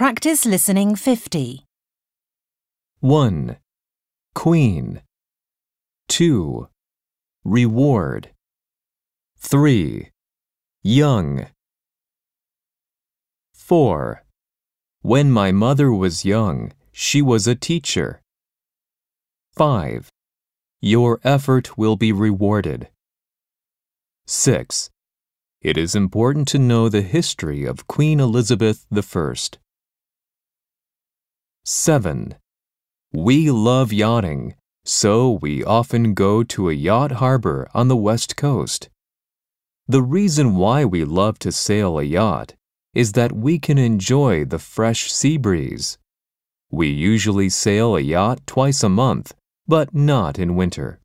Practice listening 50. 1. Queen. 2. Reward. 3. Young. 4. When my mother was young, she was a teacher. 5. Your effort will be rewarded. 6. It is important to know the history of Queen Elizabeth I. 7. We love yachting, so we often go to a yacht harbor on the West Coast. The reason why we love to sail a yacht is that we can enjoy the fresh sea breeze. We usually sail a yacht twice a month, but not in winter.